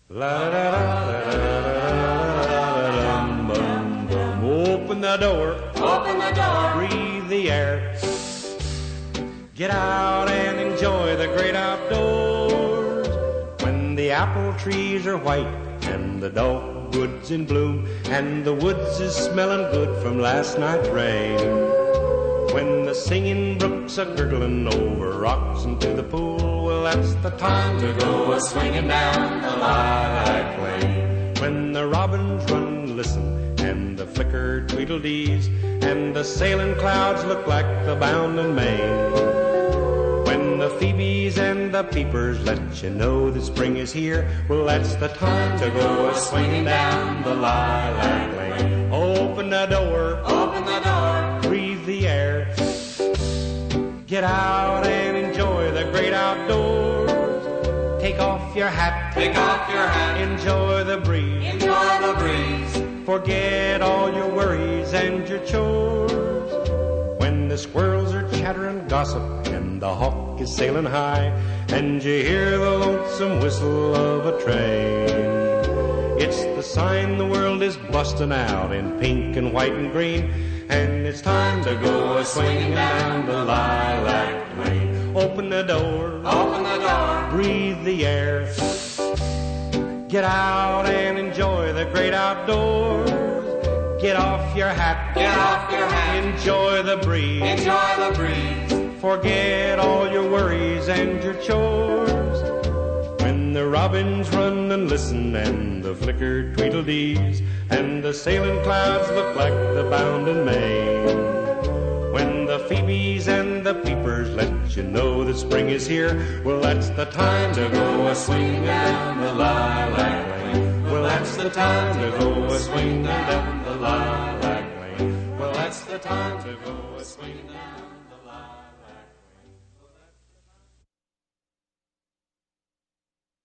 La da da da da da dum bum bum. Open the door. Open the door. Breathe the air. Get out and enjoy the great outdoors. When the apple trees are white and the dogwood's in bloom and the woods is smelling good from last night's rain. When the singing brooks are gurgling over rocks into the pool, well, that's the time to go a-swinging down the lilac lane. When the robins run and listen and the flicker tweedledees and the sailing clouds look like the bounding main. When the phoebes and the peepers let you know that spring is here, well, that's the time to go a-swinging down the lilac lane. Open the door. Open the door. Breathe the air. Get out and enjoy the great outdoors. Take off your hat. Take off your hat. Enjoy the breeze. Enjoy the breeze. Forget all your worries and your chores. When the squirrels are chattering gossip and the hawk is sailing high and you hear the lonesome whistle of a train, it's the sign the world is busting out in pink and white and green, and it's time to go a-swinging down the lilac lane. Open the door. Open the door. Breathe the air. Get out and enjoy the great outdoors. Get off your hat. Get off your hat. Enjoy the breeze. Enjoy the breeze. Forget all your worries and your chores. When the robins run and listen and the flickered tweedledees and the sailing clouds look like the bounding main. When the phoebes and the peepers let you know that spring is here, well, that's the time to go a-swinging down the lilac lane. Well, that's the time to go a-swinging down the lilac lane. Well, that's the time to go a-swinging down.